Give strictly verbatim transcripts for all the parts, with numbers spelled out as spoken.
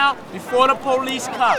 now before the police come.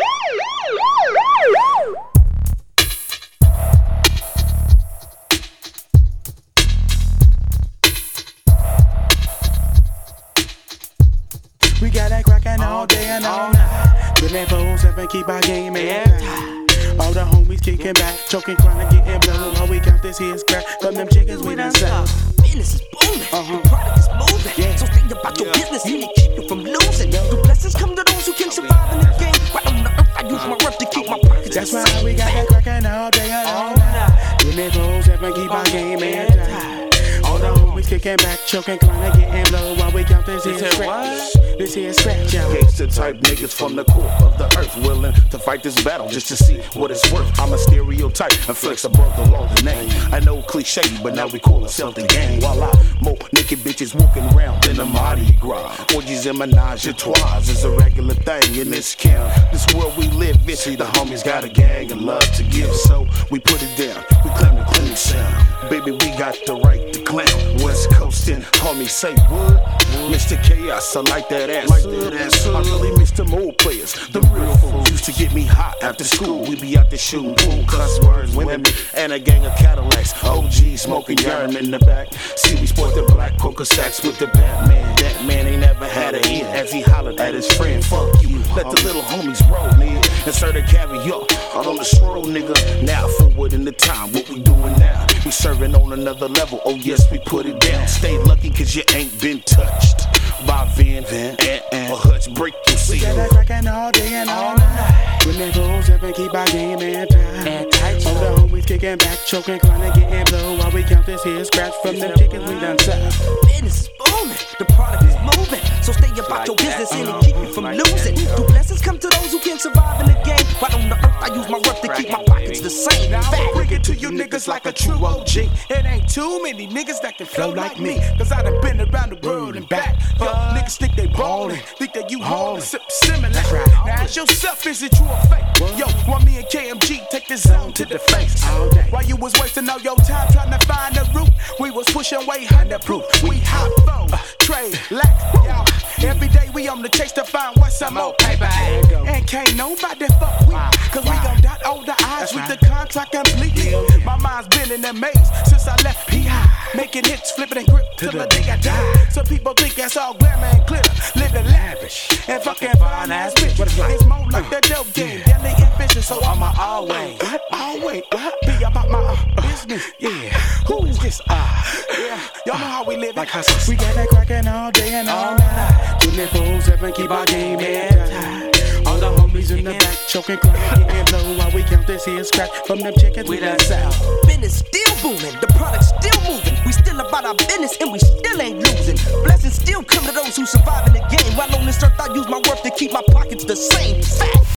We got that crackin' all day and all night. With that four seven, keep our game in tight. All the homies kicking back, choking, crying, getting blown. While we count this here scrap from them chickens we done sell. Business is booming, uh-huh. Product is moving. Yeah. So stay about your yeah. business and it keep you from losing. Yeah. The blessings come to those who can survive in the game. Right on the earth, I use my worth to keep my pockets. That's why we got that crackin' all day and all night. With that four seven, keep our game in tight. All the homies kicking back, choking, crying, getting blown. While we count this here scratch. This here scratch, y'all. Gangsta type niggas from the core of the earth, willing to fight this battle just to see what it's worth. I'm a stereotype and flex above the law, the name. I know cliche, but now we call ourselves the gang. While I more naked bitches walking around in the Mardi Gras. Orgies and menage a trois is a regular thing in this camp. This world we live in, see the homies got a gang and love to give, so we put it down. We claim the clinic sound. Baby, we got the right to clown. West Coastin', call me say what? Mister Chaos, I like that ass. Like that ass. I really miss them old players. The real fools used to get me hot after school. We be out there shooting pool, cuss words, women, and a gang of Cadillacs. O G smoking yarn in the back. See, we sport the black coca sacks with the Batman. That man ain't never had a hit as he hollered at his friend. Fuck you, let the little homies roll, nigga. Insert a caviar out on the swirl, nigga. Now forward in the time, what we doing now? We serving on another level. Oh yes, we put it down. Stay lucky cause you ain't been touched by Van Van and, and a Hutch break you see. We got that crackin' all day and all night. When that four seven keep our game in tight. All the homies kicking back, choking, crying, getting blown. While we count this here scratch from them chickens we done sell. Business is booming, the product is moving. So stay about your business and it keep you from losing. Do blessings come to those who can survive in the game? Right on the earth, I use my worth to keep my pockets the same. Now I'ma bring it to you niggas like a true O G. It ain't too many niggas that can flow like me. Cause I done been around the world and back. Yo, niggas think they ballin', think that you haulin', sip similar. Now ask yourself, is it true or fake? Yo, want me and K M G take this zone to the face. While you was wasting all your time trying to find the root, we was pushing way under proof. We hot phone, trade, lack, y'all. Every day we on the chase to find what's some more paper. And can't nobody fuck with, cause we gon' dot all the I's with the contract completely. My mind's been in a maze since I left P I. Making hits, flipping and grip till the day I die. Some people think that's all glamour and glitter, living lavish and fucking fine ass bitch. It's more like the dope game than the ambition, so I'ma always, always be about my uh, business. Yeah, who is this? Ah, uh, yeah, y'all know how we live. Like hustlers. We got that crackin' all day and all night. Two nipples, seven, keep our game in tight. All the homies in the back, choking, crying, getting low while we count this here scratch from them chickens we done sell. Business still booming, the product still moving. We still about our business and we still ain't losing. Blessings still come to those who survive in the game. While on this earth, I use my worth to keep my pockets the same. Fact.